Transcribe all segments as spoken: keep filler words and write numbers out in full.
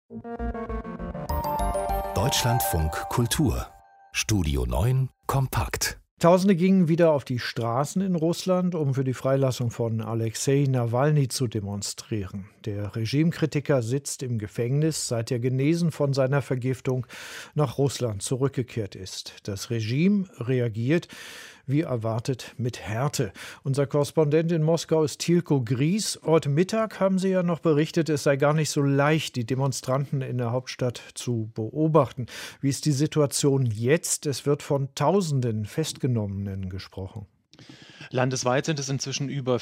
Deutschlandfunk Kultur Studio neun Kompakt. Tausende gingen wieder auf die Straßen in Russland, um für die Freilassung von Alexei Nawalny zu demonstrieren. Der Regimekritiker sitzt im Gefängnis, seit er genesen von seiner Vergiftung nach Russland zurückgekehrt ist. Das Regime reagiert, wie erwartet, mit Härte. Unser Korrespondent in Moskau ist Tilko Gries. Heute Mittag haben Sie ja noch berichtet, es sei gar nicht so leicht, die Demonstranten in der Hauptstadt zu beobachten. Wie ist die Situation jetzt? Es wird von Tausenden Festgenommenen gesprochen. Landesweit sind es inzwischen über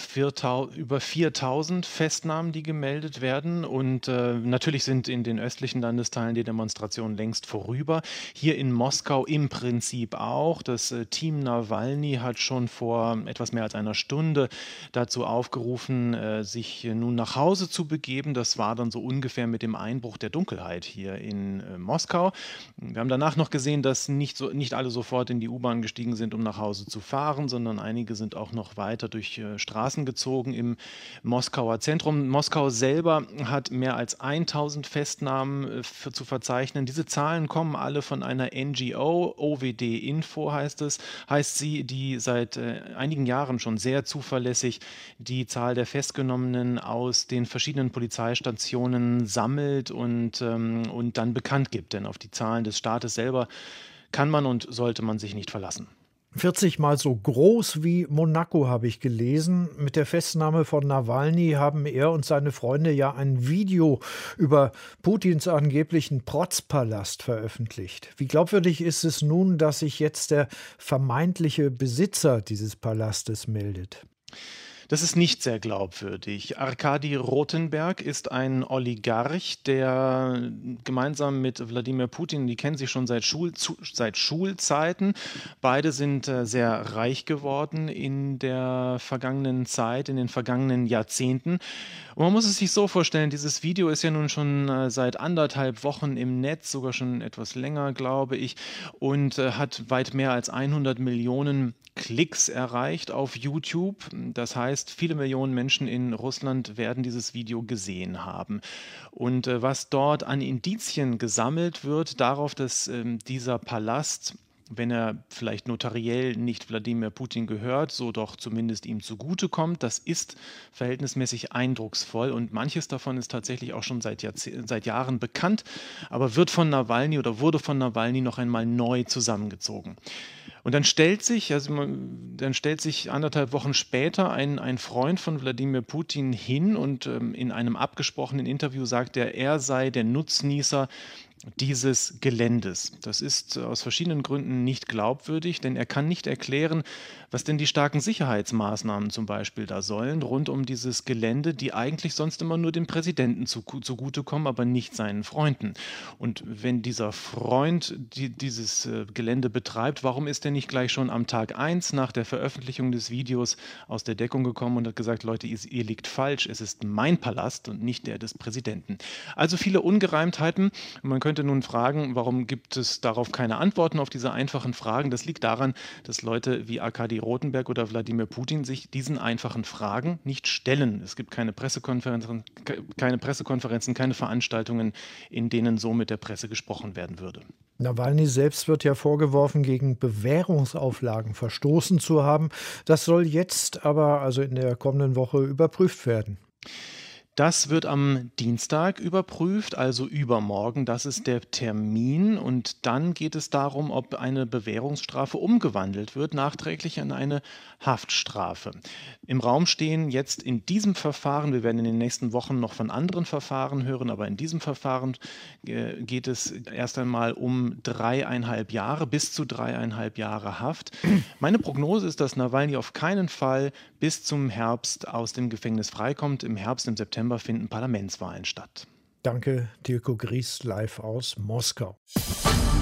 viertausend Festnahmen, die gemeldet werden. Und äh, natürlich sind in den östlichen Landesteilen die Demonstrationen längst vorüber. Hier in Moskau im Prinzip auch. Das äh, Team Nawalny hat schon vor etwas mehr als einer Stunde dazu aufgerufen, äh, sich äh, nun nach Hause zu begeben. Das war dann so ungefähr mit dem Einbruch der Dunkelheit hier in äh, Moskau. Wir haben danach noch gesehen, dass nicht, so, nicht alle sofort in die U-Bahn gestiegen sind, um nach Hause zu fahren, sondern einige sind auch noch weiter durch äh, Straßen gezogen im Moskauer Zentrum. Moskau selber hat mehr als tausend Festnahmen äh, für, zu verzeichnen. Diese Zahlen kommen alle von einer N G O, O W D Info heißt es, heißt sie, die seit äh, einigen Jahren schon sehr zuverlässig die Zahl der Festgenommenen aus den verschiedenen Polizeistationen sammelt und, ähm, und dann bekannt gibt. Denn auf die Zahlen des Staates selber kann man und sollte man sich nicht verlassen. vierzig Mal so groß wie Monaco, habe ich gelesen. Mit der Festnahme von Nawalny haben er und seine Freunde ja ein Video über Putins angeblichen Protzpalast veröffentlicht. Wie glaubwürdig ist es nun, dass sich jetzt der vermeintliche Besitzer dieses Palastes meldet? Das ist nicht sehr glaubwürdig. Arkadi Rotenberg ist ein Oligarch, der gemeinsam mit Wladimir Putin, die kennen sich schon seit, Schul, seit Schulzeiten. Beide sind äh, sehr reich geworden in der vergangenen Zeit, in den vergangenen Jahrzehnten. Und man muss es sich so vorstellen, dieses Video ist ja nun schon äh, seit anderthalb Wochen im Netz, sogar schon etwas länger, glaube ich, und äh, hat weit mehr als hundert Millionen Klicks erreicht auf YouTube. Das heißt, viele Millionen Menschen in Russland werden dieses Video gesehen haben. Und äh, was dort an Indizien gesammelt wird, darauf, dass ähm, dieser Palast, wenn er vielleicht notariell nicht Wladimir Putin gehört, so doch zumindest ihm zugutekommt. Das ist verhältnismäßig eindrucksvoll und manches davon ist tatsächlich auch schon seit, Jahrzeh- seit Jahren bekannt, aber wird von Nawalny oder wurde von Nawalny noch einmal neu zusammengezogen. Und dann stellt sich, also man, dann stellt sich anderthalb Wochen später ein, ein Freund von Wladimir Putin hin und ähm, in einem abgesprochenen Interview sagt er, er sei der Nutznießer dieses Geländes. Das ist aus verschiedenen Gründen nicht glaubwürdig, denn er kann nicht erklären, was denn die starken Sicherheitsmaßnahmen zum Beispiel da sollen, rund um dieses Gelände, die eigentlich sonst immer nur dem Präsidenten zu, zugutekommen, aber nicht seinen Freunden. Und wenn dieser Freund die, dieses äh, Gelände betreibt, warum ist er nicht gleich schon am Tag eins nach der Veröffentlichung des Videos aus der Deckung gekommen und hat gesagt, Leute, ihr, ihr liegt falsch, es ist mein Palast und nicht der des Präsidenten. Also viele Ungereimtheiten. Man könnte nun fragen, warum gibt es darauf keine Antworten auf diese einfachen Fragen? Das liegt daran, dass Leute wie Arkadi Rotenberg oder Wladimir Putin sich diesen einfachen Fragen nicht stellen. Es gibt keine Pressekonferenzen, keine Pressekonferenzen, keine Veranstaltungen, in denen so mit der Presse gesprochen werden würde. Nawalny selbst wird ja vorgeworfen, gegen Bewährungsauflagen verstoßen zu haben. Das soll jetzt aber, also in der kommenden Woche, überprüft werden. Das wird am Dienstag überprüft, also übermorgen. Das ist der Termin. Und dann geht es darum, ob eine Bewährungsstrafe umgewandelt wird, nachträglich in eine Haftstrafe. Im Raum stehen jetzt in diesem Verfahren, wir werden in den nächsten Wochen noch von anderen Verfahren hören, aber in diesem Verfahren äh, geht es erst einmal um dreieinhalb Jahre, bis zu dreieinhalb Jahre Haft. Meine Prognose ist, dass Nawalny auf keinen Fall bis zum Herbst aus dem Gefängnis freikommt. Im Herbst, im September finden Parlamentswahlen statt. Danke, Tilko Gries, live aus Moskau.